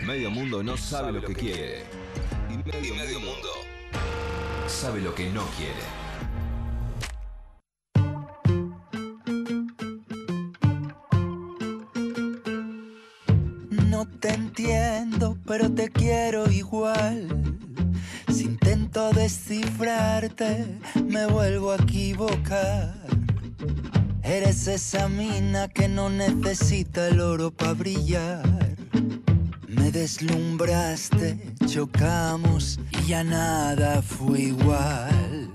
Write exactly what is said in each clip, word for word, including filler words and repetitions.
Medio mundo no sabe lo que quiere. Y medio, medio mundo sabe lo que no quiere. No te entiendo, pero te quiero igual. Si intento descifrarte, me vuelvo a equivocar. Eres esa mina que no necesita el oro para brillar. Me deslumbraste, chocamos y ya nada fue igual.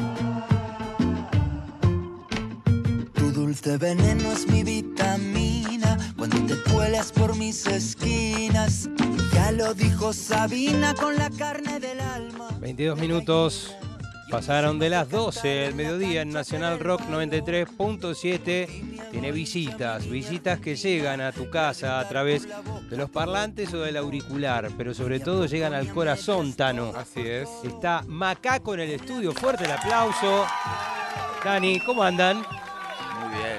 Tu dulce veneno es mi vitamina cuando te cuelas por mis esquinas. Ya lo dijo Sabina con la carne del alma. veintidós minutos pasaron de las doce del mediodía en Nacional Rock noventa y tres punto siete. Tiene visitas, visitas que llegan a tu casa a través de los parlantes o del auricular, pero sobre todo llegan al corazón, Tano. Así es. Está Macaco en el estudio, fuerte el aplauso. Dani, ¿cómo andan? Muy bien.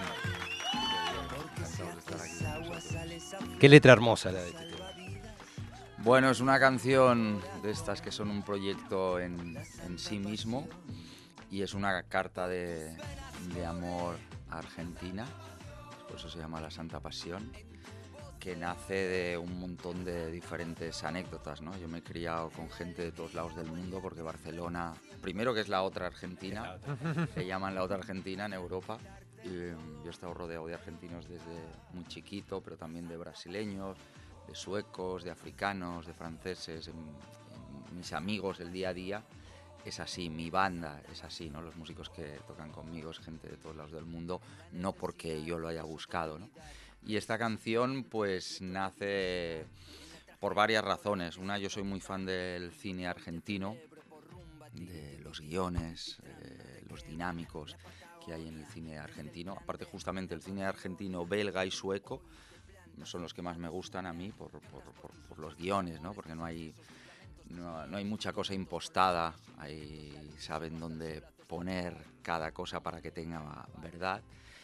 Encantado de estar aquí con vosotros. Qué letra hermosa la de este tema. Bueno, es una canción de estas que son un proyecto en, en sí mismo y es una carta de, de amor a Argentina, por eso se llama La Santa Pasión, que nace de un montón de diferentes anécdotas, ¿no? Yo me he criado con gente de todos lados del mundo porque Barcelona, primero que es la otra Argentina, le llaman la otra Argentina en Europa. Y yo he estado rodeado de argentinos desde muy chiquito, pero también de brasileños, de suecos, de africanos, de franceses. En, en mis amigos, el día a día es así, mi banda es así, ¿no? Los músicos que tocan conmigo es gente de todos lados del mundo, no porque yo lo haya buscado, ¿no? Y esta canción pues nace por varias razones. Una, yo soy muy fan del cine argentino, de los guiones, eh, los dinámicos que hay en el cine argentino. Aparte, justamente el cine argentino, belga y sueco son los que más me gustan a mí por, por, por, por los guiones, ¿no? Porque no hay, no, no hay mucha cosa impostada, ahí saben dónde poner cada cosa para que tenga verdad.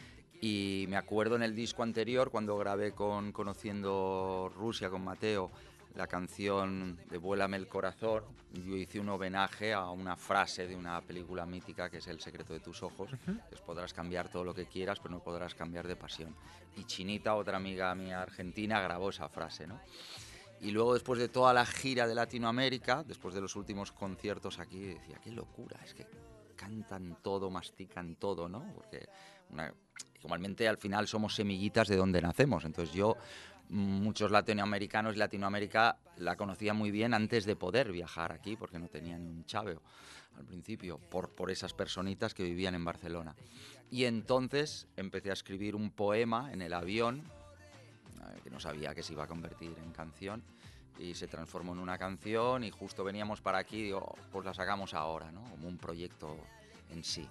Y me acuerdo en el disco anterior, cuando grabé con Conociendo Rusia, con Mateo, la canción de Vuélame el corazón, yo hice un homenaje a una frase de una película mítica que es El secreto de tus ojos. Uh-huh. Pues podrás cambiar todo lo que quieras, pero no podrás cambiar de pasión. Y Chinita, otra amiga mía argentina, grabó esa frase, ¿no? Y luego, después de toda la gira de Latinoamérica, después de los últimos conciertos aquí, decía, qué locura, es que cantan todo, mastican todo, ¿no? Porque una, igualmente al final somos semillitas de donde nacemos. Entonces yo, muchos latinoamericanos y Latinoamérica la conocía muy bien antes de poder viajar aquí, porque no tenía ni un chaveo al principio, por, por esas personitas que vivían en Barcelona. Y entonces empecé a escribir un poema en el avión, que no sabía que se iba a convertir en canción, y se transformó en una canción, y justo veníamos para aquí y digo, pues la sacamos ahora, ¿no? Como un proyecto en sí.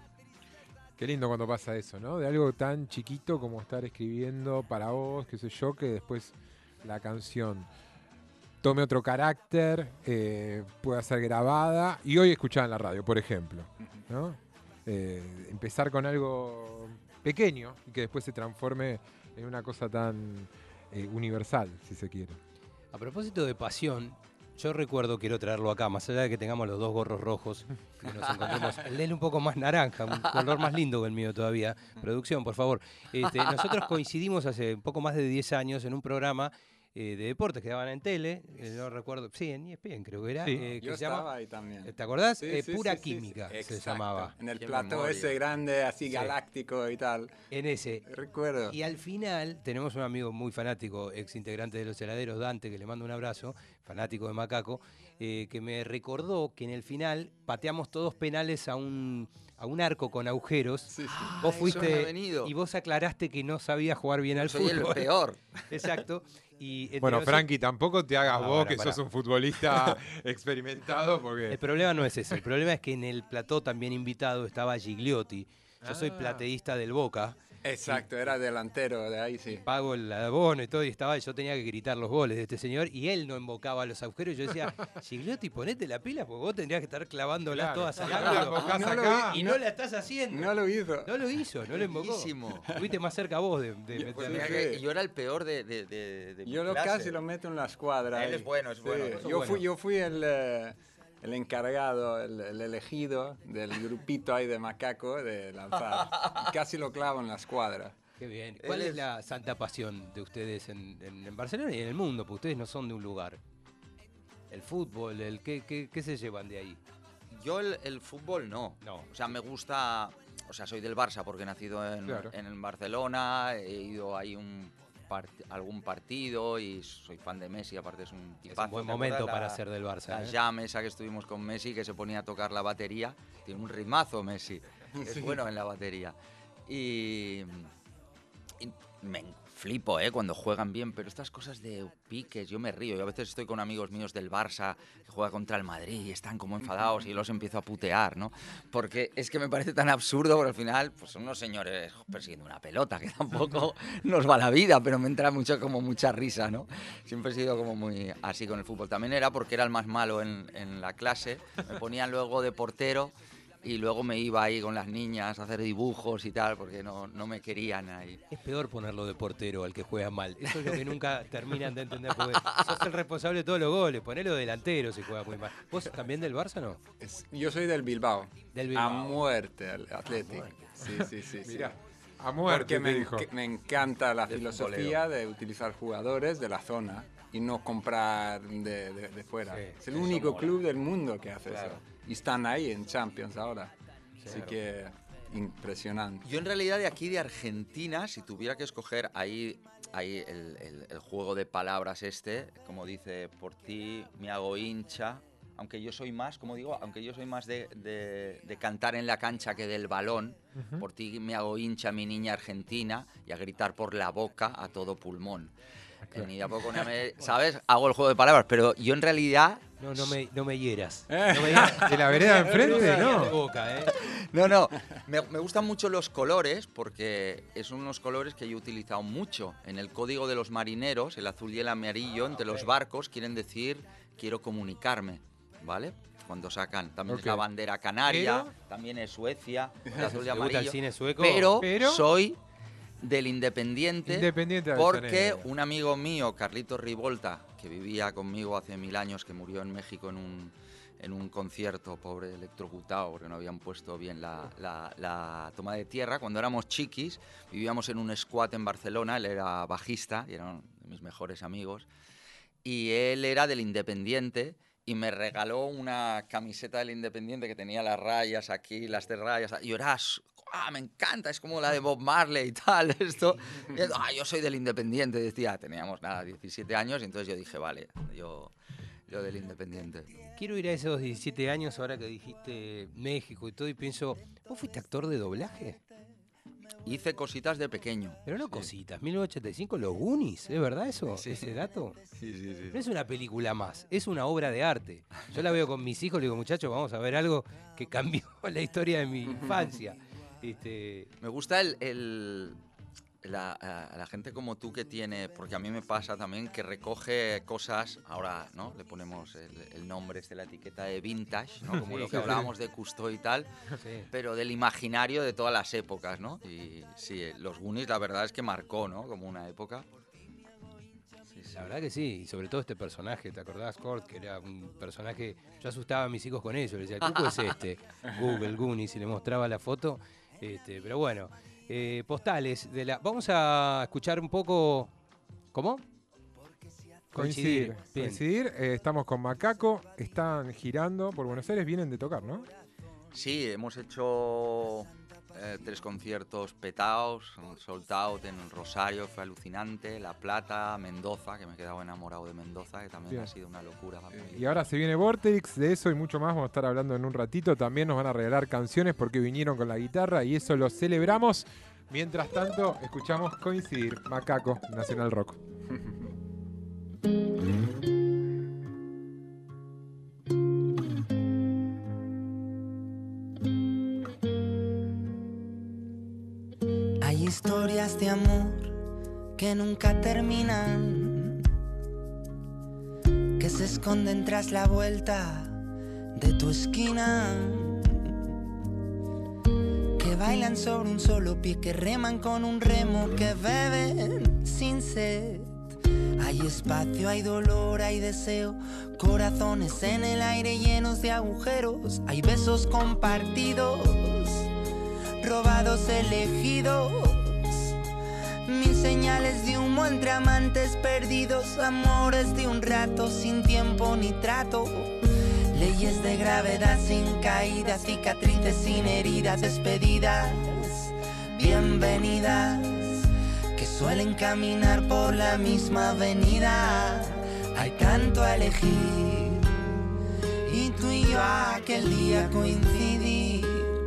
Qué lindo cuando pasa eso, ¿no? De algo tan chiquito como estar escribiendo para vos, qué sé yo, que después la canción tome otro carácter, eh, pueda ser grabada y hoy escuchada en la radio, por ejemplo, ¿no? Eh, empezar con algo pequeño y que después se transforme en una cosa tan eh, universal, si se quiere. A propósito de pasión, yo recuerdo, quiero traerlo acá, más allá de que tengamos los dos gorros rojos, que nos encontremos, el de él un poco más naranja, un color más lindo que el mío todavía. Producción, por favor. Este, nosotros coincidimos hace un poco más de diez años en un programa eh, de deportes que daban en tele, eh, no recuerdo, sí, en E S P N creo que era. Sí. Eh, que Yo se estaba llama, ahí también. ¿Te acordás? Sí, eh, sí, Pura sí, sí, Química sí. se Exacto. llamaba. En el Qué plató memoria. ese grande, así Sí. galáctico y tal. En ese. Recuerdo. Y al final tenemos un amigo muy fanático, ex integrante de Los Heladeros, Dante, que le mando un abrazo, fanático de Macaco, eh, que me recordó que en el final pateamos todos penales a un, a un arco con agujeros. Sí, sí. Ah, Vos eso me ha fuiste venido. y vos aclaraste que no sabías jugar bien al Soy fútbol. el peor. Exacto. Y entre Bueno, nosotros- Frankie, tampoco te hagas Ah, vos pará, que pará. sos un futbolista experimentado, porque... El problema no es ese, el problema es que en el plató también invitado estaba Gigliotti. Yo soy Ah. plateísta del Boca Exacto, era delantero, de ahí sí. Pago el abono y todo, y estaba, yo tenía que gritar los goles de este señor, y él no embocaba los agujeros. Yo decía, Gigliotti, ponete la pila, porque vos tendrías que estar clavándolas Claro. todas al No ángulo. la embocás No lo acá. vi, Y no la estás haciendo. No lo hizo. No lo hizo, no lo embocó. Buenísimo. Estuviste más cerca vos de, de Yo- meterla. Pues Sí, mira sí. que yo era el peor de, de, de, de mi Yo lo clase. casi lo meto en la escuadra. Él ahí. es bueno, es Sí, bueno. Eso es Yo, bueno. fui, yo fui el, eh, el encargado, el, el elegido del grupito ahí de macaco de lanzar. Y casi lo clavo en la escuadra. Qué bien. ¿Cuál Él es es- la santa pasión de ustedes en, en- en Barcelona y en el mundo? Porque ustedes no son de un lugar. El fútbol, el ¿qué, qué, qué se llevan de ahí? Yo el, el fútbol no. No. O sea, me gusta... O sea, soy del Barça porque he nacido en, Claro. en Barcelona, he ido ahí un part- algún partido y soy fan de Messi, aparte es un Es tipazo. un buen ¿Te momento acuerdas para la- ser del Barça. La ¿eh? jam esa que estuvimos con Messi, que se ponía a tocar la batería. Tiene un ritmazo Messi. Es bueno en la batería. Y, y me flipo, ¿eh? Cuando juegan bien, pero estas cosas de piques, yo me río. Yo a veces estoy con amigos míos del Barça que juega contra el Madrid y están como enfadados y yo los empiezo a putear, ¿no? Porque es que me parece tan absurdo, porque al final pues son unos señores persiguiendo una pelota, que tampoco nos va la vida, pero me entra mucho como mucha risa, ¿no? Siempre he sido como muy así con el fútbol. También era porque era el más malo en, en la clase, me ponían luego de portero y luego me iba ahí con las niñas a hacer dibujos y tal, porque no, no me querían ahí. Es peor ponerlo de portero al que juega mal. Eso es lo que nunca terminan de entender. Porque sos el responsable de todos los goles. Ponelo delantero si juega muy mal. ¿Vos también del Barça no? Es- yo soy del Bilbao. Del Bilbao. A muerte, el Athletic. Sí, sí, sí. sí. Mirá, a muerte Porque te me, dijo. enc- me encanta la De filosofía de utilizar jugadores de la zona y no comprar de, de- de fuera. Sí, es el eso único mola. club del mundo que hace Claro. eso. Y están ahí en Champions ahora. Así Claro. que impresionante. Yo en realidad de aquí de Argentina, si tuviera que escoger ahí, ahí el, el- el juego de palabras este, como dice, por ti me hago hincha, aunque yo soy más, como digo, aunque yo soy más de, de- de cantar en la cancha que del balón, Ujú. por ti me hago hincha mi niña argentina y a gritar por la boca a todo pulmón. Que ni de a poco ni me- ¿sabes? Hago el juego de palabras, pero yo en realidad No, no me, no me hieras. Eh. No me hieras. De la vereda de enfrente, De ¿no? boca, ¿eh? No, no, me, me gustan mucho los colores porque son unos colores que yo he utilizado mucho. En el código de los marineros, el azul y el amarillo entre los barcos quieren decir quiero comunicarme, ¿vale? Cuando sacan, también es la Ok. bandera canaria, Pero- también es Suecia, el azul y ¿Te gusta el amarillo. cine sueco? Pero, Pero- soy del Independiente, Independiente porque Avellaneda. un amigo mío, Carlitos Rivolta, que vivía conmigo hace mil años, que murió en México en un, en un concierto, pobre electrocutado, porque no habían puesto bien la, la- la toma de tierra. Cuando éramos chiquis, vivíamos en un squat en Barcelona, él era bajista y era uno de mis mejores amigos. Y él era del Independiente y me regaló una camiseta del Independiente que tenía las rayas aquí, las de rayas. Y yo era, ah, me encanta, es como la de Bob Marley y tal, esto. Y él, ah, yo soy del Independiente, decía, teníamos nada, diecisiete años, y entonces yo dije, vale, yo, yo del Independiente. Quiero ir a esos diecisiete años ahora que dijiste México y todo y pienso, ¿vos fuiste actor de doblaje? Hice cositas de pequeño. Pero no cositas, mil novecientos ochenta y cinco, Los Goonies, ¿es verdad eso? Sí. ¿Ese dato? Sí, sí, sí. No es una película más, es una obra de arte. Yo la veo con mis hijos, le digo, muchachos, vamos a ver algo que cambió la historia de mi infancia. Este, Me gusta el, el- la, a la gente como tú que tiene, porque a mí me pasa también que recoge cosas, ahora no le ponemos el, el nombre este, la etiqueta de vintage, ¿no? Como Sí, lo sí, que sí. hablábamos de Cousteau y tal, sí. pero del imaginario de todas las épocas, ¿no? Y sí, los Goonies la verdad es que marcó, ¿no? Como una época. Sí, sí. La verdad que sí, y sobre todo este personaje, ¿te acordás, Kurt? Que era un personaje, yo asustaba a mis hijos con eso, les decía, ¿el truco es este? Google, Goonies, y le mostraba la foto, este, pero bueno, eh, postales de la... Vamos a escuchar un poco... ¿Cómo? Coincidir. Bien. Coincidir. Eh, estamos con Macaco. Están girando por Buenos Aires. Vienen de tocar, ¿no? Sí, hemos hecho eh, tres conciertos petados, un sold out en Rosario, fue alucinante, La Plata, Mendoza, que me he quedado enamorado de Mendoza, que también Bien. ha sido una locura. Y ahora se viene Vortex, de eso y mucho más vamos a estar hablando en un ratito. También nos van a regalar canciones porque vinieron con la guitarra y eso lo celebramos. Mientras tanto, escuchamos Coincidir, Macaco, Nacional Rock. Hay historias de amor que nunca terminan, que se esconden tras la vuelta de tu esquina, que bailan sobre un solo pie, que reman con un remo, que beben sin sed. Hay espacio, hay dolor, hay deseo, corazones en el aire llenos de agujeros. Hay besos compartidos, robados, elegidos, mil señales de humo entre amantes perdidos, amores de un rato sin tiempo ni trato, leyes de gravedad sin caídas, cicatrices sin heridas, despedidas, bienvenidas, que suelen caminar por la misma avenida. Hay tanto a elegir y tú y yo aquel día coincidir,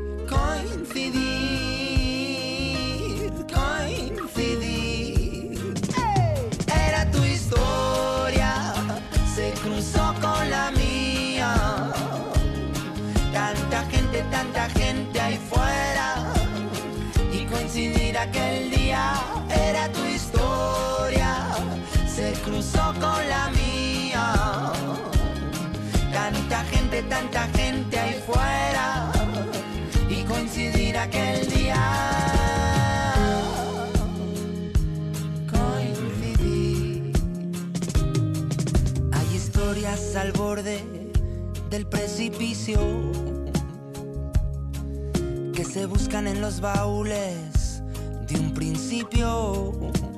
coincidir, coincidir. Era tu historia, se cruzó con la mía. Tanta gente, tanta gente ahí fuera, y coincidir aquel día. Era tu historia, se cruzó con la mía. Tanta gente, tanta gente ahí fuera, y coincidir aquel día. Coincidir. Hay historias al borde del precipicio que se buscan en los baúles de un principio.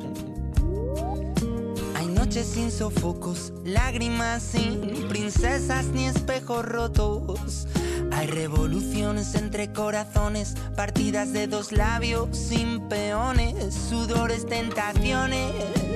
Hay noches sin sofocos, lágrimas sin princesas ni espejos rotos. Hay revoluciones entre corazones, partidas de dos labios sin peones, sudores, tentaciones,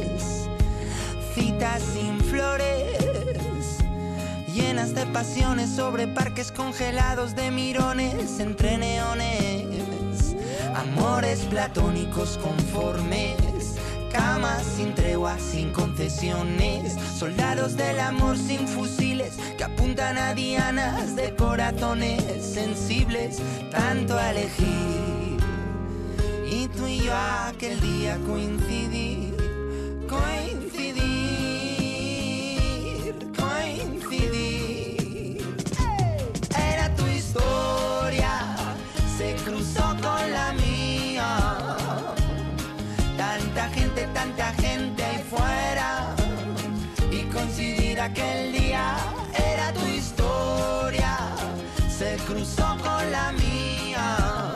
citas sin flores, llenas de pasiones sobre parques congelados de mirones entre neones, amores platónicos conformes, camas sin tregua, sin concesiones, soldados del amor sin fusiles que apuntan a dianas de corazones sensibles, tanto a elegir. Y tú y yo aquel día coincidir, coincidir, coincidir. Era tu historia, se cruzó con la mía. Tanta gente, tanta gente ahí fuera, y coincidir aquel día. Era tu historia, se cruzó con la mía.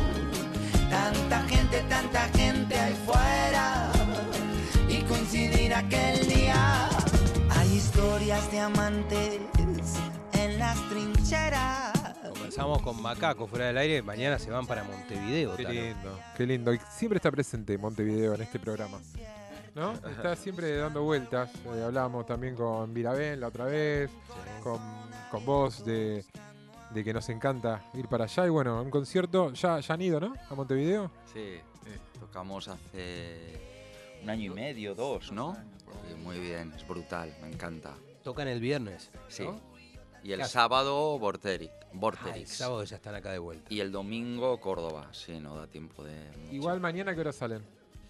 Tanta gente, tanta gente ahí fuera, y coincidir aquel día. Hay historias de amantes en las trincheras. Comenzamos con Macaco fuera del aire, mañana se van para Montevideo. Qué Tano. lindo, qué lindo. Y siempre está presente Montevideo en este programa, ¿no? Está siempre dando vueltas. Eh, hablábamos también con Virabén la otra vez, Sí. con, con vos de, de que nos encanta ir para allá. Y bueno, un concierto, ya, ya han ido, ¿no? A Montevideo. Sí, tocamos hace un año y medio, dos, ¿no? Sí, muy bien, es brutal, me encanta. Tocan el viernes, Sí. ¿no? Y el Claro. sábado, Vorterix. Ah, el Vorterix. sábado ya están acá de vuelta. Y el domingo, Córdoba. Sí, no da tiempo de mucho. Igual mañana, ¿qué hora salen?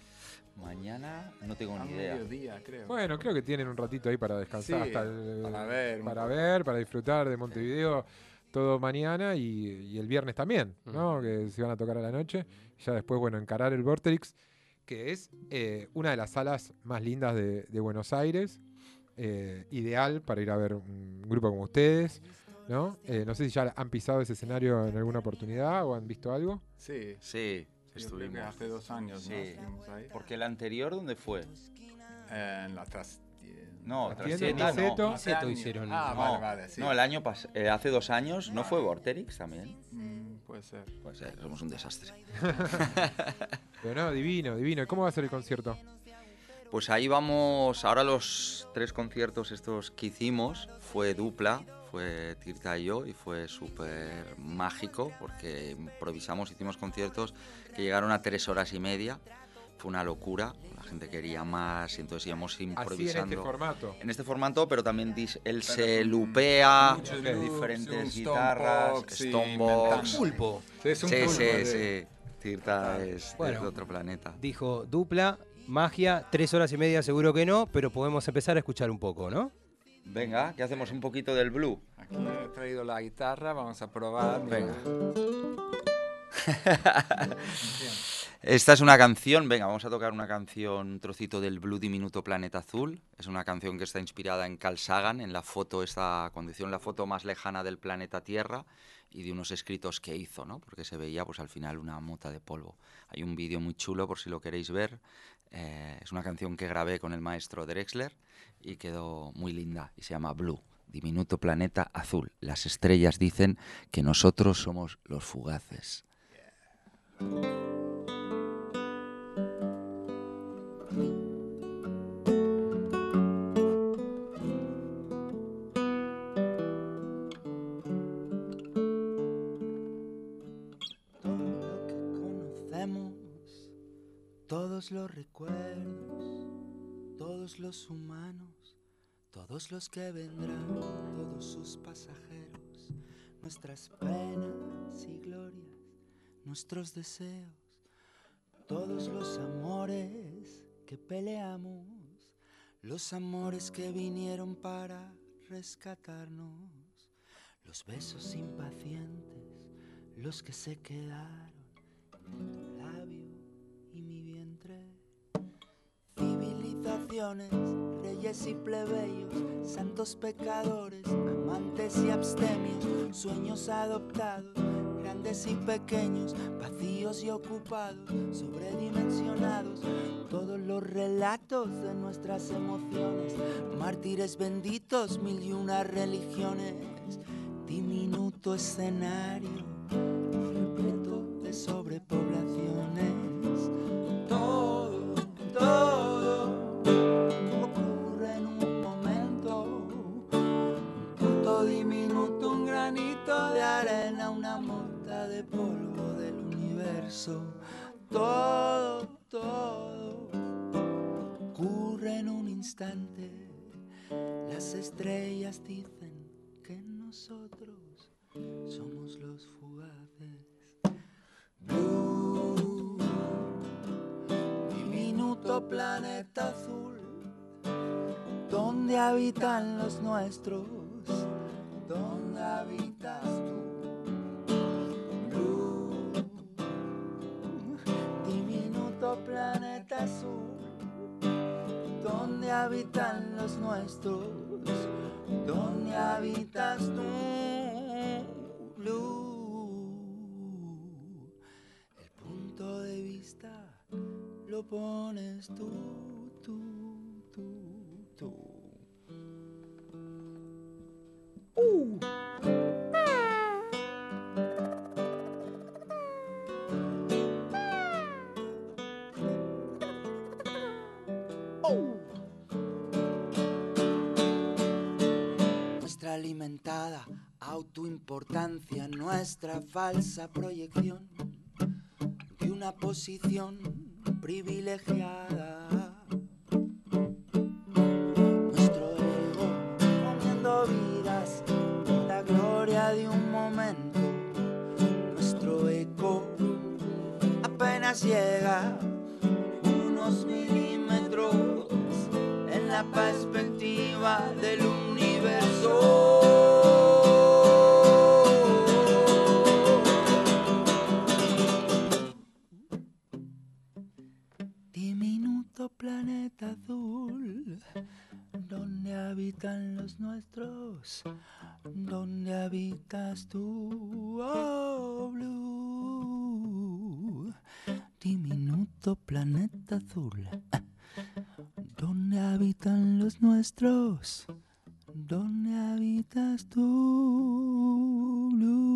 Mañana no tengo A ni idea. mediodía, creo. Bueno, creo que tienen un ratito ahí para descansar, Sí, hasta el- para ver un para poco. ver, para disfrutar de Montevideo todo mañana y, y el viernes también, ¿no? Ujú. Que se van a tocar a la noche. Y ya después, bueno, encarar el Vorterix, que es eh, una de las salas más lindas de, de Buenos Aires. Eh, ideal para ir a ver un grupo como ustedes, ¿no? Eh, no sé si ya han pisado ese escenario en alguna oportunidad o han visto algo. Sí, Sí, yo creo que estuvimos. hace dos años, ¿no? Sí. Estuvimos ahí. Porque el anterior, ¿dónde fue? Eh, en la tras... No, La tras tienda siete, Niceto. no. Hace Niceto años. hicieron- Ah, No, vale, vale, sí. no, el año pas eh, hace dos años, ¿no fue Vorterix también? Mm, puede ser. Pues eh, somos un desastre. Pero no, divino, divino. ¿Y cómo va a ser el concierto? Pues ahí vamos, ahora los tres conciertos estos que hicimos fue dupla, fue Tirta y yo, y fue súper mágico porque improvisamos, hicimos conciertos que llegaron a tres horas y media, fue una locura, la gente quería más y entonces íbamos Así en improvisando. este formato. En este formato, pero también dis- él Pero se con lupea, muchos ok, loops, diferentes un guitarras, Stonebox y Stonebox. inventando. Pulpo. Sí, es un Sí, pulpo sí, de- sí. Tirta es, Bueno. es de otro planeta. Dijo dupla, magia, tres horas y media seguro que no, pero podemos empezar a escuchar un poco, ¿no? Venga, que hacemos un poquito del blue. Aquí he traído la guitarra, vamos a probar. Venga. Esta es una canción, venga, vamos a tocar una canción, un trocito del Blue Diminuto Planeta Azul. Es una canción que está inspirada en Carl Sagan, en la foto, esta condición, la foto más lejana del planeta Tierra, y de unos escritos que hizo, ¿no? Porque se veía, pues al final, una mota de polvo. Hay un vídeo muy chulo, por si lo queréis ver. Eh, es una canción que grabé con el maestro Drexler y quedó muy linda, y se llama Blue, Diminuto Planeta Azul. Las estrellas dicen que nosotros somos los fugaces. Todos los recuerdos, todos los humanos, todos los que vendrán, todos sus pasajeros, nuestras penas y glorias, nuestros deseos, todos los amores que peleamos, los amores que vinieron para rescatarnos, los besos impacientes, los que se quedaron en tu labio y mi vientre. Civilizaciones, reyes y plebeyos, santos pecadores, amantes y abstemios, sueños adoptados, grandes y pequeños, vacíos y ocupados, sobredimensionados, todos los relatos de nuestras emociones, mártires benditos, mil y una religiones, diminuto escenario repleto de sobrepoblaciones. Todo, todo ocurre en un momento, un punto diminuto, un granito de arena, una mota de polvo del universo. Todo, todo ocurre en un instante. Las estrellas dicen que nosotros somos los fugaces. Blue, diminuto planeta azul, donde habitan los nuestros, donde habitas tú. Blue, diminuto planeta azul, donde habitan los nuestros, donde habitas tú. Blue, lo pones tú, tú, tú, tú. Uh. Oh. Nuestra alimentada autoimportancia, nuestra falsa proyección de una posición privilegiada, nuestro ego comiendo vidas, la gloria de un momento, nuestro eco apenas llega unos milímetros en la perspectiva del universo. Planeta azul, donde habitan los nuestros, donde habitas tú, oh Blue, diminuto planeta azul, donde habitan los nuestros, donde habitas tú,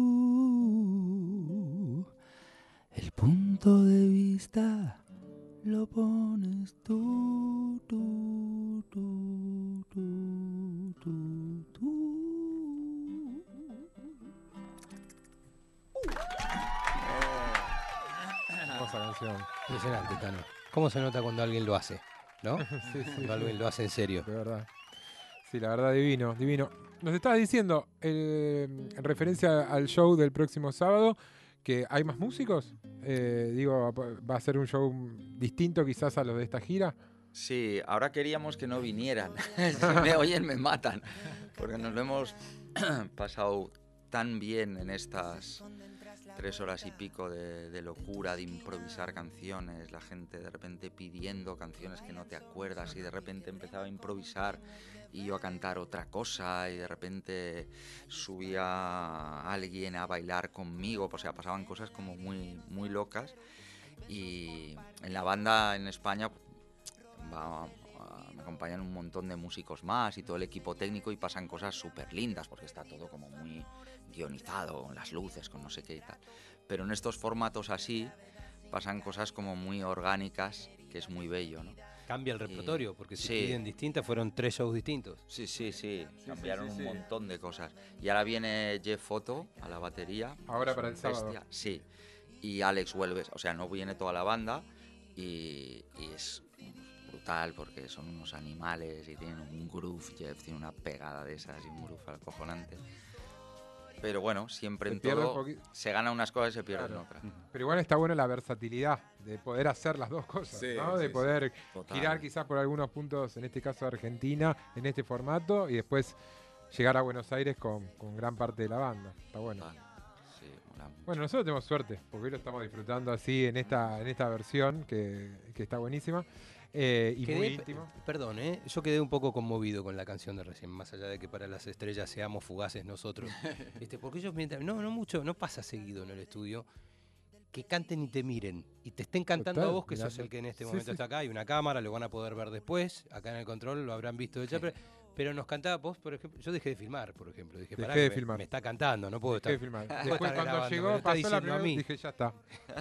Blue, el punto de vista lo pones tú, tú, tú, tú, tú, tú. Hermosa canción. Impresionante, Tano. ¿Cómo se nota cuando alguien lo hace? ¿No? Sí, sí, Cuando sí. alguien lo hace en serio. De verdad. Sí, la verdad, divino, divino. Nos estabas diciendo, eh, en referencia al show del próximo sábado, que hay más músicos. Eh, digo, ¿va a ser un show distinto quizás a los de esta gira? Sí, ahora queríamos que no vinieran. Si me oyen me matan, porque nos lo hemos pasado tan bien en estas tres horas y pico de, de locura, de improvisar canciones, la gente de repente pidiendo canciones que no te acuerdas y de repente empezaba a improvisar y yo a cantar otra cosa y de repente subía alguien a bailar conmigo, o sea, pasaban cosas como muy, muy locas. Y en la banda en España va, me acompañan un montón de músicos más y todo el equipo técnico y pasan cosas súper lindas porque está todo como muy guionizado, con las luces, con no sé qué y tal. Pero en estos formatos así pasan cosas como muy orgánicas, que es muy bello, ¿no? Cambia el repertorio, porque si sí. piden distintas, fueron tres shows distintos. Sí, sí, sí, Sí, cambiaron sí, sí, un sí. montón de cosas. Y ahora viene Jeff Foto a la batería. Ahora es para un el sábado. bestia, sí. Y Alex Huelves, o sea, no viene toda la banda y, y es brutal porque son unos animales y tienen un groove. Jeff tiene una pegada de esas y un groove acojonante. Pero bueno, siempre Se en pierde todo un poqui- se ganan unas cosas y se pierden Claro. otras. Pero igual está bueno la versatilidad de poder hacer las dos cosas, Sí, ¿no? sí, De sí. poder Total. girar quizás por algunos puntos, en este caso Argentina, en este formato, y después llegar a Buenos Aires con, con gran parte de la banda. Está bueno. Total. Sí, mola mucho. Bueno, nosotros tenemos suerte, porque hoy lo estamos disfrutando así en esta, en esta versión, que, que está buenísima. Eh, y Quedé- muy íntimo. Perdón, ¿eh? Yo quedé un poco conmovido con la canción de recién, más allá de que para las estrellas seamos fugaces nosotros. este, porque ellos mientras, no, no mucho, no pasa seguido en el estudio, que canten y te miren, y te estén cantando Total, a vos, que mirá, sos el que en este sí, momento sí. está acá, hay una cámara, lo van a poder ver después, acá en el control lo habrán visto de ya, pero, pero nos cantaba vos, por ejemplo, yo dejé de filmar, por ejemplo, dije, Dejé pará, de que me- filmar. Me, está cantando, no puedo Dejé de estar. filmar. puedo Después estar cuando grabando, me lo llegó, está pasó la diciendo a primera, mí. dije, ya está.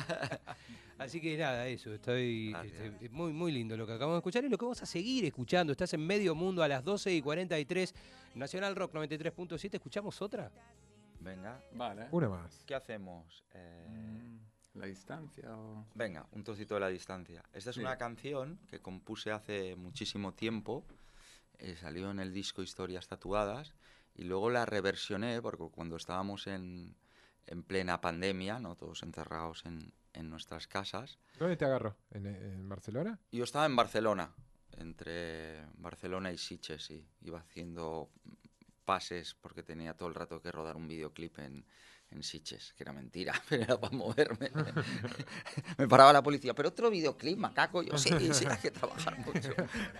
Así que nada, eso, estoy Gracias. este, muy, muy lindo lo que acabamos de escuchar y lo que vamos a seguir escuchando. Estás en Medio Mundo a las doce y cuarenta y tres, Nacional Rock noventa y tres punto siete. ¿Escuchamos otra? Venga, Vale. Una más. ¿qué hacemos? Eh, Mm, ¿La distancia o...? Venga, un trocito de la distancia. Esta es Sí. una canción que compuse hace muchísimo tiempo. eh, salió en el disco Historias Tatuadas y luego la reversioné porque cuando estábamos en, en plena pandemia, ¿no? Todos encerrados en, en nuestras casas. ¿Dónde te agarró? ¿En, en Barcelona? Yo estaba en Barcelona, entre Barcelona y Sitges, sí. Iba haciendo pases porque tenía todo el rato que rodar un videoclip en, en Sitges, que era mentira, pero era para moverme. Me paraba la policía, pero otro videoclip, macaco. Yo, sí, sí, hay que trabajar mucho.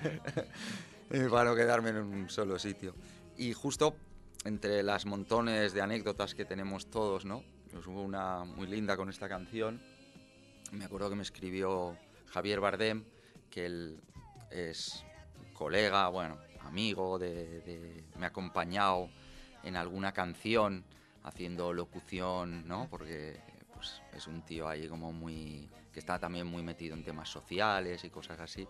Eh, para no quedarme en un solo sitio. Y justo entre las montones de anécdotas que tenemos todos, ¿no? Pues hubo una muy linda con esta canción. Me acuerdo que me escribió Javier Bardem, que él es colega, bueno, amigo, de, de- me ha acompañado en alguna canción haciendo locución, ¿no? Porque pues, es un tío ahí como muy... que está también muy metido en temas sociales y cosas así.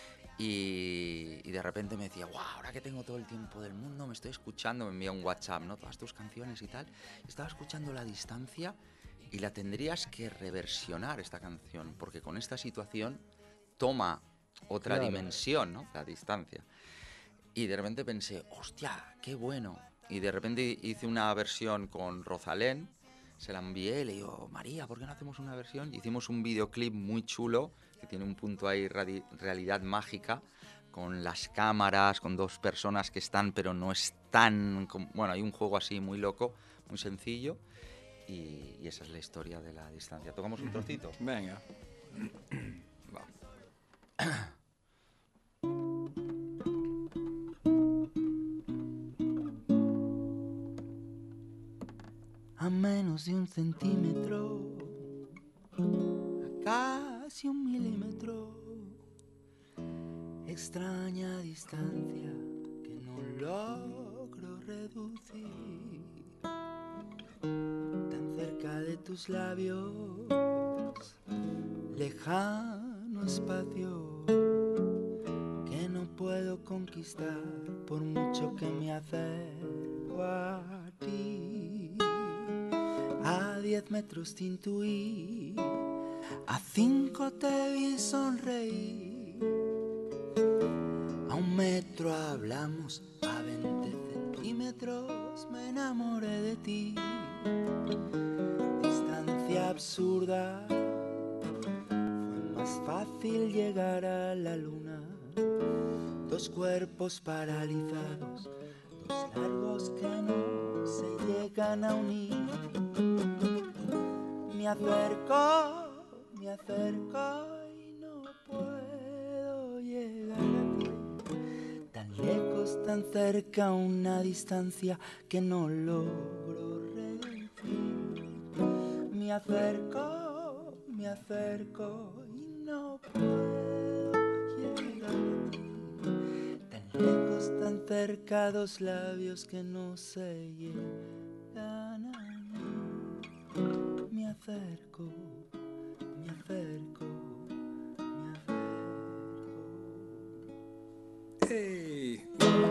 Y, y de repente me decía, wow, ahora que tengo todo el tiempo del mundo, me estoy escuchando, me envía un WhatsApp, ¿no? Todas tus canciones y tal. Estaba escuchando La Distancia y la tendrías que reversionar esta canción, porque con esta situación toma otra Claro. dimensión, ¿no? La distancia. Y de repente pensé, hostia, qué bueno. Y de repente hice una versión con Rosalén, se la envié, le digo, María, ¿por qué no hacemos una versión? Y hicimos un videoclip muy chulo, que tiene un punto ahí, radi- realidad mágica, con las cámaras, con dos personas que están, pero no están... com- Bueno, hay un juego así muy loco, muy sencillo, y, y esa es la historia de La Distancia. ¿Tocamos un trocito? Venga. Va. A menos de un centímetro, a casi un milímetro, extraña distancia que no logro reducir. Tan cerca de tus labios, lejano espacio que no puedo conquistar por mucho que me acerco a ti. A diez metros te intuí, a cinco te vi sonreír. A un metro hablamos, a veinte centímetros me enamoré de ti. Distancia absurda. Fue más fácil llegar a la luna. Dos cuerpos paralizados, dos largos que no se llegan a unir. Me acerco, me acerco y no puedo llegar a ti. Tan lejos, tan cerca, a una distancia que no logro reducir. Me acerco, me acerco y no puedo llegar a ti. Tan lejos, tan cerca, dos labios que no se llegan a mí. Me acerco, me acerco, me acerco. ¡Ey!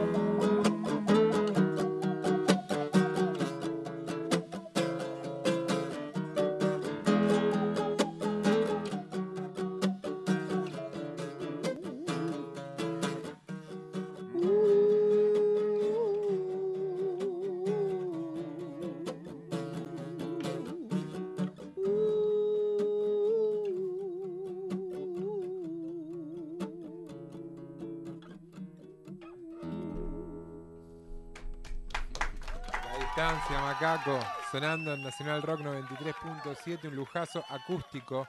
Distancia, Macaco, sonando en Nacional Rock noventa y tres punto siete, un lujazo acústico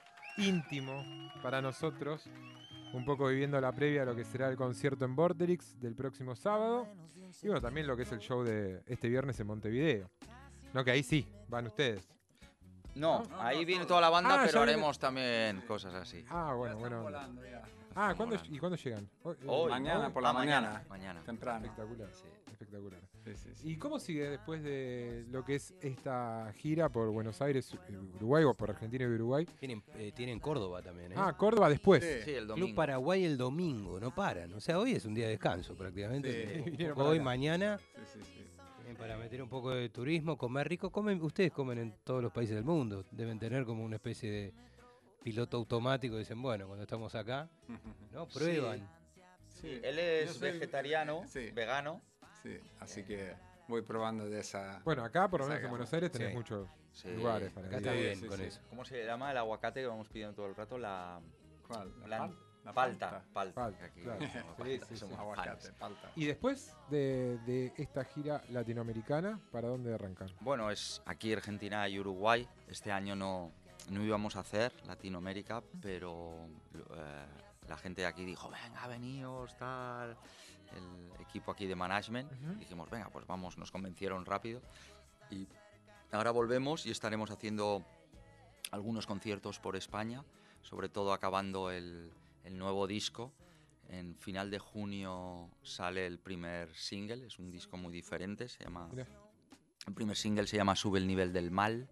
íntimo para nosotros, un poco viviendo la previa a lo que será el concierto en Vorterix del próximo sábado y bueno, también lo que es el show de este viernes en Montevideo. No, que ahí sí, van ustedes. No, ahí viene toda la banda, Ah, pero ya haremos también cosas así. Ah, bueno, bueno. Volando ya. Ah, ¿cuándo, ¿y cuándo llegan? Hoy, eh, Hoy. Mañana por la Ah, mañana, mañana. mañana. Temprano. Espectacular, Sí. espectacular. Sí, sí, sí. ¿Y cómo sigue después de lo que es esta gira por Buenos Aires, eh, Uruguay o por Argentina y Uruguay? Tienen, eh, tienen Córdoba también, ¿eh? Ah, Córdoba después. Sí. Sí, el Club domingo. Paraguay el domingo, no paran. O sea, hoy es un día de descanso prácticamente. Sí. Un Vinieron poco para hoy, acá. mañana, Sí, sí, sí. tienen para meter un poco de turismo, comer rico. Comen, ustedes comen en todos los países del mundo. Deben tener como una especie de piloto automático. Dicen, bueno, cuando estamos acá, ¿no? Prueban. Sí. Él es Yo soy- vegetariano, Sí. vegano. Sí, así que voy probando de esa. Bueno, acá por lo menos en Sacamos. Buenos Aires tenés Sí. muchos Sí. lugares para Acá ir. está Sí, bien sí, con sí. eso. ¿Cómo se llama el aguacate que vamos pidiendo todo el rato? La, ¿Cuál? la, pal- la palta. Palta. Palta, que aquí claro. somos Sí, sí, somos sí. Aguacate, fans. palta. Y después de, de esta gira latinoamericana, ¿para dónde arrancan? Bueno, es aquí Argentina y Uruguay. Este año no, no íbamos a hacer Latinoamérica, pero eh, la gente de aquí dijo, venga, veníos, tal. El equipo aquí de management. Ujú. Dijimos, venga, pues vamos, nos convencieron rápido. Y ahora volvemos y estaremos haciendo algunos conciertos por España, sobre todo acabando el, el nuevo disco. En final de junio sale el primer single, es un disco muy diferente, se llama... Mirá. El primer single se llama Sube el nivel del mal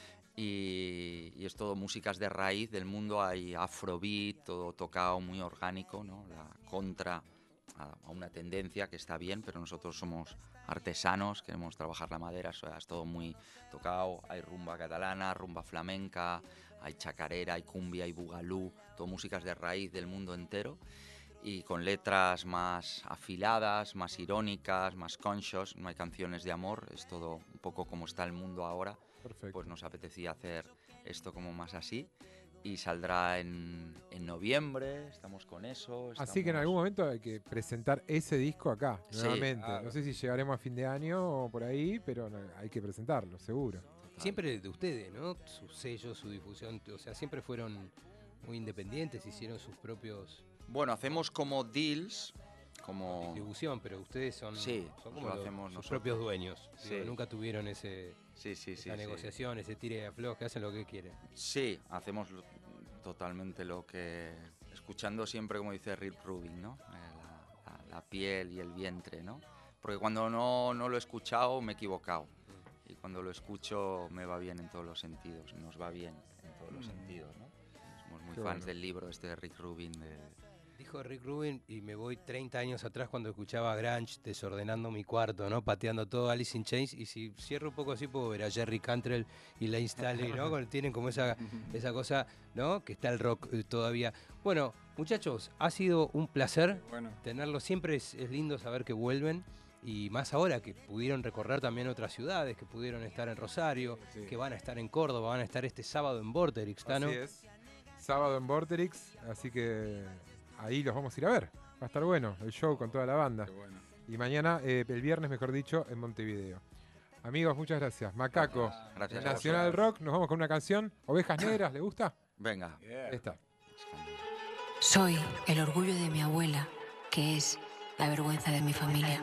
y, y es todo músicas de raíz del mundo, hay afrobeat, todo tocado muy orgánico, ¿no? La contra a, a una tendencia que está bien, pero nosotros somos artesanos, queremos trabajar la madera, o sea, es todo muy tocado, hay rumba catalana, rumba flamenca, hay chacarera, hay cumbia, hay bugalú, todo músicas de raíz del mundo entero y con letras más afiladas, más irónicas, más conscious, no hay canciones de amor, es todo un poco como está el mundo ahora, Perfecto. pues nos apetecía hacer esto como más así y saldrá en, en noviembre, estamos con eso. Así que en estamos- algún momento hay que presentar ese disco acá, Sí, nuevamente. claro. No sé si llegaremos a fin de año o por ahí, pero no, hay que presentarlo, seguro. Siempre de ustedes, ¿no? Su sello, su difusión. O sea, siempre fueron muy independientes, hicieron sus propios Bueno, hacemos como deals, como... distribución, pero ustedes son, Sí, son como lo los- hacemos sus nosotros. propios dueños. Sí. Digo, nunca tuvieron ese, Sí, sí, sí. esa sí. negociación, ese tire de afloje, hacen lo que quieren. Sí, hacemos lo- totalmente lo que... Escuchando siempre, como dice Rick Rubin, ¿no? Eh, la, la- la piel y el vientre, ¿no? Porque cuando no, no lo he escuchado me he equivocado. Y cuando lo escucho me va bien en todos los sentidos, nos va bien en todos los sentidos, ¿no? Somos muy Qué fans bueno. del libro este de Rick Rubin. De... Dijo Rick Rubin, y me voy treinta años atrás cuando escuchaba a Grunge desordenando mi cuarto, ¿no? Pateando todo Alice in Chains. Y si cierro un poco así, puedo ver a Jerry Cantrell y Lane Staley, ¿no? Con- Tienen como esa, esa cosa, ¿no? Que está el rock eh, todavía. Bueno, muchachos, ha sido un placer Bueno, tenerlos. Siempre es, es lindo saber que vuelven. y más ahora que pudieron recorrer también otras ciudades, que pudieron estar en Rosario, Sí. que van a estar en Córdoba, van a estar este sábado en Vorterix, ¿no? Así es. Sábado en Vorterix, así que ahí los vamos a ir a ver. Va a estar bueno el show con toda la banda. Qué bueno. Y mañana, eh, el viernes, mejor dicho, en Montevideo. Amigos, muchas gracias. Macaco, Gracias. Nacional Rock, nos vamos con una canción. Ovejas Negras, ¿le gusta? Venga. Yeah. Esta. Soy el orgullo de mi abuela, que es la vergüenza de mi familia.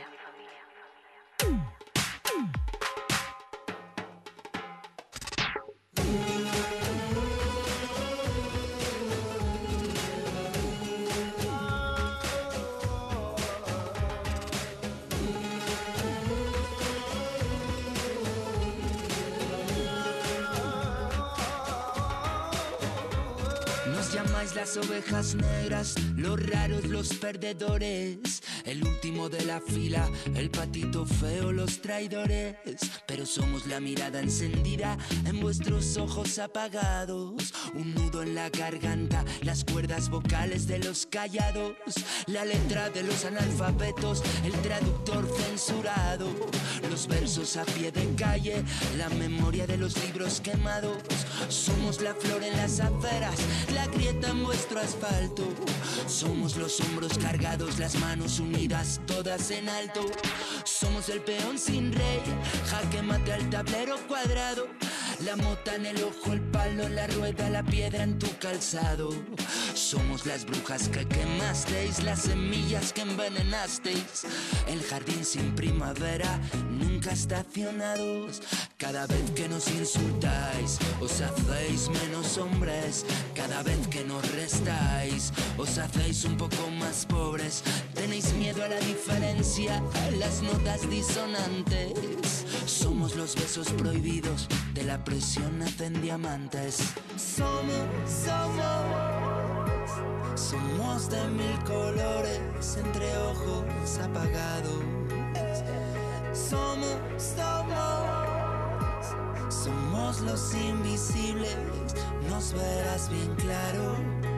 Nos llamáis las ovejas negras, los raros, los perdedores, el último de la fila, el patito feo, los traidores. Pero somos la mirada encendida en vuestros ojos apagados, un nudo en la garganta, las cuerdas vocales de los callados, la letra de los analfabetos, el traductor censurado, los versos a pie de calle, la memoria de los libros quemados. Somos la flor en las aceras, la grieta en vuestro asfalto. Somos los hombros cargados, las manos unidas, todas en alto. Somos el peón sin rey, jaque mate al tablero cuadrado. La mota en el ojo, el palo, la rueda, la piedra en tu calzado. Somos las brujas que quemasteis, las semillas que envenenasteis. El jardín sin primavera, nunca estacionados. Cada vez que nos insultáis, os hacéis menos hombres. Cada vez que nos restáis, os hacéis un poco más pobres. Tenéis miedo a la diferencia, a las notas disonantes. Somos los besos prohibidos, de la presión nacen diamantes. Somos, somos, somos de mil colores, entre ojos apagados. Somos, somos, somos los invisibles, nos verás bien claro.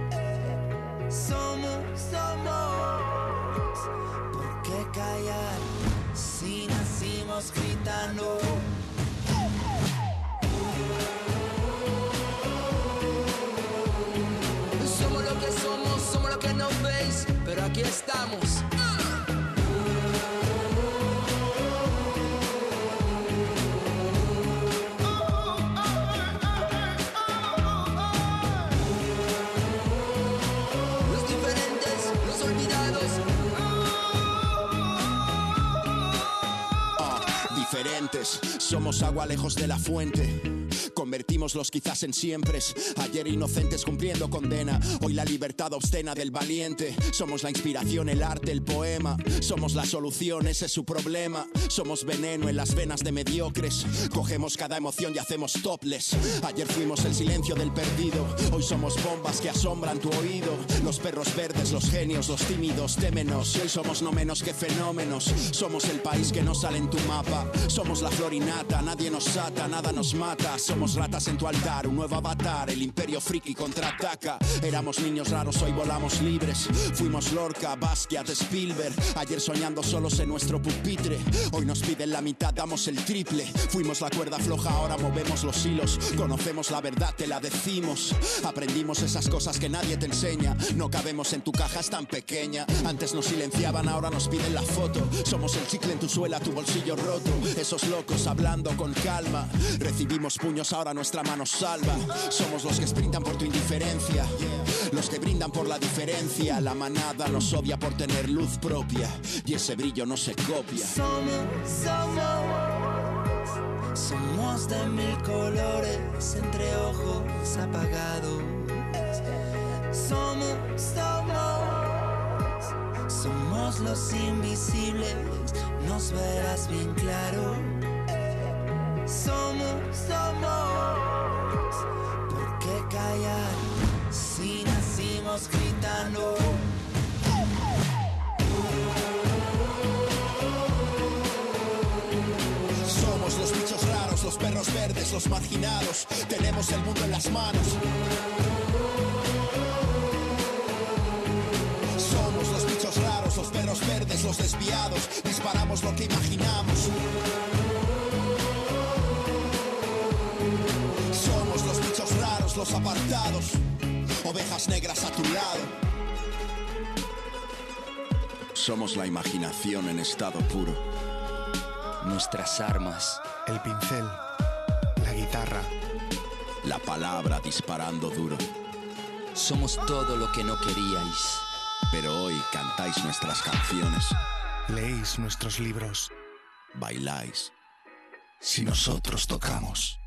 Somos, somos, ¿por qué callar si nacimos gritando? Somos lo que somos, somos lo que no veis, pero aquí estamos. Los diferentes, los olvidados. Diferentes, somos agua lejos de la fuente. Convertimos los quizás en siempres. Ayer inocentes cumpliendo condena, hoy la libertad obscena del valiente. Somos la inspiración, el arte, el poema. Somos la solución, ese es su problema. Somos veneno en las venas de mediocres. Cogemos cada emoción y hacemos topless. Ayer fuimos el silencio del perdido, hoy somos bombas que asombran tu oído. Los perros verdes, los genios, los tímidos, témenos. Hoy somos no menos que fenómenos. Somos el país que no sale en tu mapa. Somos la florinata, nadie nos ata, nada nos mata. Somos ratas en tu altar, un nuevo avatar. El imperio friki contraataca. Éramos niños raros, hoy volamos libres. Fuimos Lorca, Basquiat, Spielberg. Ayer soñando solos en nuestro pupitre. Hoy nos piden la mitad, damos el triple. Fuimos la cuerda floja, ahora movemos los hilos. Conocemos la verdad, te la decimos. Aprendimos esas cosas que nadie te enseña. No cabemos en tu caja, es tan pequeña. Antes nos silenciaban, ahora nos piden la foto. Somos el chicle en tu suela, tu bolsillo roto. Esos locos hablando con calma. Recibimos puños, ahora nuestra mano salva. Somos los que sprintan por tu indiferencia, los que brindan por la diferencia. La manada nos odia por tener luz propia y ese brillo no se copia. Somos, somos, somos de mil colores, entre ojos apagados. Somos, somos, somos los invisibles, nos verás bien claro. Somos, somos, ¿por qué callar si nacimos gritando? Somos los bichos raros, los perros verdes, los marginados. Tenemos el mundo en las manos. Somos los bichos raros, los perros verdes, los los desviados, disparamos lo que imaginamos. Somos los bichos raros, los apartados, ovejas negras a tu lado. Somos la imaginación en estado puro. Nuestras armas. El pincel, la guitarra, la palabra disparando duro. Somos todo lo que no queríais. Pero hoy cantáis nuestras canciones. leéis nuestros libros. Bailáis. Si nosotros tocamos.